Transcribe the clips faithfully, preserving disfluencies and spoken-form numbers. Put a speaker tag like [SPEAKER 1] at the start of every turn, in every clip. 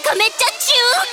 [SPEAKER 1] かめっちゃ中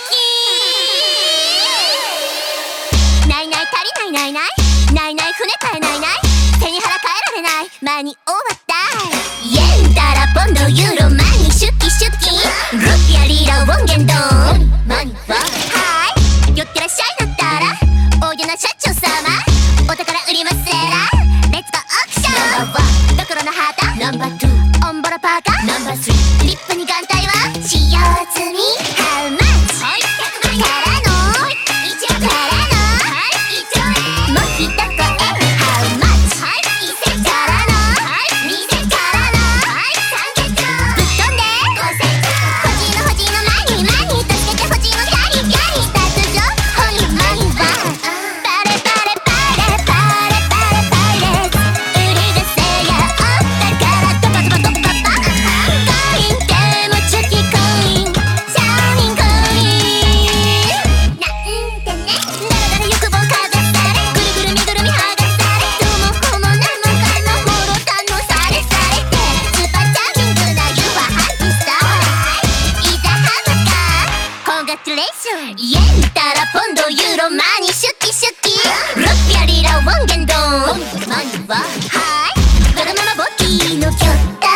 [SPEAKER 1] 期ないない足りないないないないない船買えないない手に腹変えられない間に終わったイエンダラポンドユーロマニシュキシュキルピアリラウォンゲンドンマニははい寄ってらっしゃいなったらおいでな社長様お宝売りますせらレッツゴーオークションナンバーワンどころのハータナンバーツーオンボロパーカーナンバースリーリップに眼帯は使用済み How much? からのいちおくからのいちおえんもう一声 How much? からのにせんからのさんぜんぶっ飛んでごせんほじのほじのマニマニ助けてほじのギャリギャリ達女ほにマニはパレパレパレパレパレパレ売り出せやおったからドバドバドババコインでもチョキコインシャーニンコインなんてねだらだら欲望かざされぐるぐるみぐるみ剥がされどもこもなのかのもろたのされされてスーパーチャーミングな You はアンティスターいざハマかコングラチュレーションイエンダラポンドユーロマニシュキシュキルピアリラウォンゲンドンマニははいわがままボディの魚拓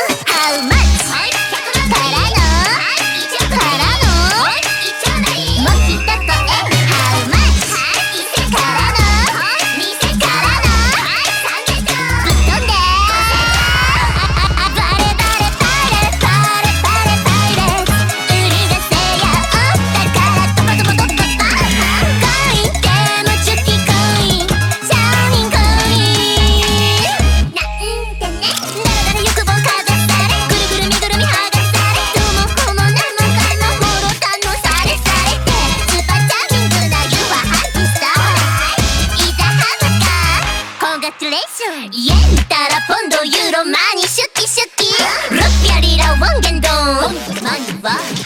[SPEAKER 1] How much? からのからのもう一声 How much? からのにせんからのさんぜんぶっ飛んでバレバレパレパレパレパレ売り出せやおったからドバドバドババコインでもチョキコインシャーニンコインなんてねだらだら欲望かざされぐるぐるみぐるみ剥がされどもこもなのかのもろたのされされてスーパーチャーミングな You はアンティスターいざハマかコングラチュレーションイエンダラポンドユーロマニシュキシュキルピアリラウォンゲンドンマニは